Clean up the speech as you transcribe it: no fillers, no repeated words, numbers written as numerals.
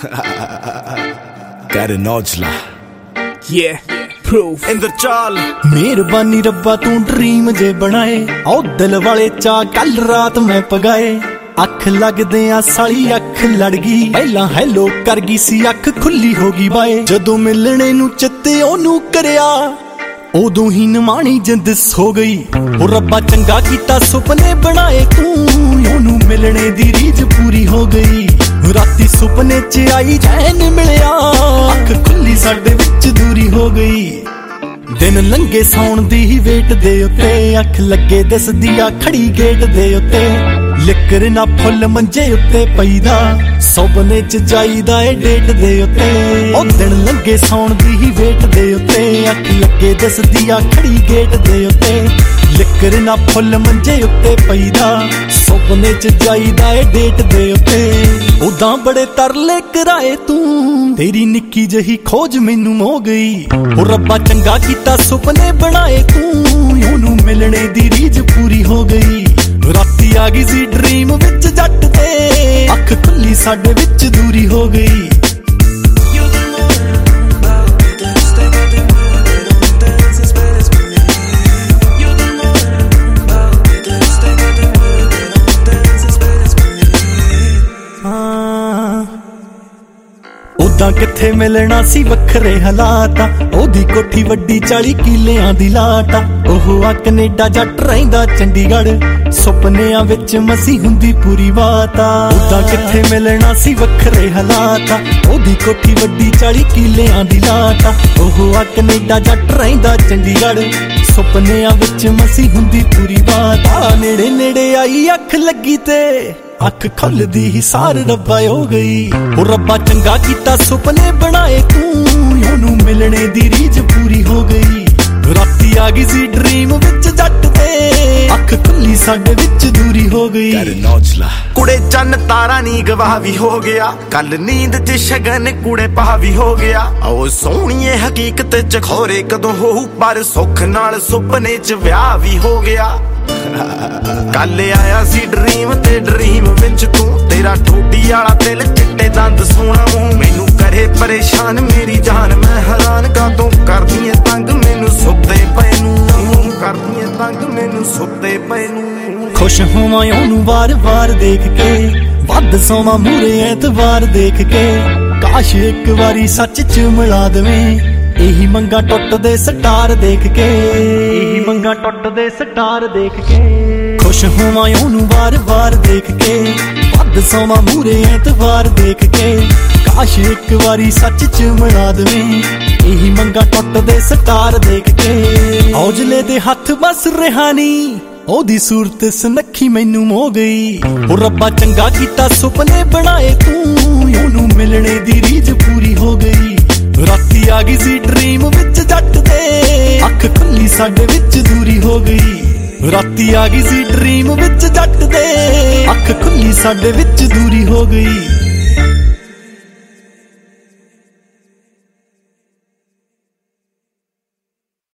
Got an Ojla. Yeah, proof इंद्रचाल मेहरबानी रब्बा तू ड्रीम जे बनाए ओ दिल वाले चा कल रात मैं पगाए अख लगदे आ साली अख लड़ गई पहला हैलो कर गई सी अख खुली होगी बाए जदों मिलने नू चित्ते ओनू करया उदों ही नमाणी जिंद सो गई ओ रब्बा चंगा कीता सुपने बनाए तू ओनू मिलने दी रीज पूरी हो गई राती सुपने च आई चैन मिलया अख खुली साडे विच दूरी हो गई दिन लंघे सौण दी ही वेट दे उत्ते अख लगे दिसदी आ खड़ी गेट दे उत्ते लिकर ना फुल मंजे उत्ते पईदा सुपने च जाईदा ए डेट दे उत्ते ओ दिन लंघे सौण दी ही वेट दे उत्ते अख लगे दिसदी आ खड़ी गेट दे उत्ते लिकर ना फुल मंजे उत्ते पईदा सुपने च जाईदा ए डेट दे उत्ते उदां बड़े तरले कराए तू तेरी निक्की जही खोज मैनू हो गई ओ रब्बा चंगा कीता सुपने बनाए तू ओनू मिलने दी रीज पूरी हो गई राती आ गई सी ड्रीम विच जट ते अख खुली साडे विच दूरी हो गई उदां किथे मिलना सी वखरे हालात ओदी कोठी वड्डी 40 किलियां दी लाटा ओह आ कनेडा जट रहिंदा चंडीगढ़ सुपनियां विच मसी हुंदी पूरी बात उदां किथे मिलना सी वखरे हालात ओदी कोठी वड्डी 40 किलियां दी लाटा ओह आ कनेडा जट रहिंदा चंडीगढ़ सुपनियां विच मसी हुंदी पूरी बात नेड़े नेड़े आई अख लगी ते अख खुलदी ही सार रब्बा हो गई ओ रब्बा चंगा कीता सुपने बनाए तू ओनू मिलने दी रीज पूरी हो गई राती आ गई सी ड्रीम विच जट ते अख खुली साडे विच दूरी हो गई Got an Ojla. कुड़े चन्न तारा नी गवाह भी हो गया कल नींद च शगन कुड़े पा भी हो गया ओ सोहणीए हकीकत च खोरे कदों होऊ पर सुख नाल सुपने च विआह भी हो गया कल आया सी ड्रीम ते ड्रीम विच तू तेरा ठोडी आला दिल चिट्टे दंद सोना मूंह मैनू करे परेशान मेरी जान मैं हैरान कातों करदी ऐ तंग मैनू सुत्ते पए नू करदी ऐ तंग मैनू सुत्ते पए नू खुश होवां ओनू वार वार देख के वध सोवां मूरे ऐतवार देख के काश एक वारी सच च मिला देवें एही मंगा टुटदे स्टार देख के एही मंगा टुटदे स्टार देख के खुश होवां ओनू वार वार देख के वध सोवां मूरे ऐतवार देख के काश एक वारी सच च मिला देवें एही मंगा टुटदे स्टार देख के औजले दे हत्थ बस रिहानी ओदी सूरत सनखी मैनू हो गई ओ रब्बा चंगा कीता सुपने बनाए तू ओनू मिलने दी रीज पूरी हो गई राती आ गई सी ड्रीम विच जट ते अख खुली साडे विच दूरी हो गई राती आ गई सी ड्रीम विच जट ते अख खुली साडे विच दूरी हो गई।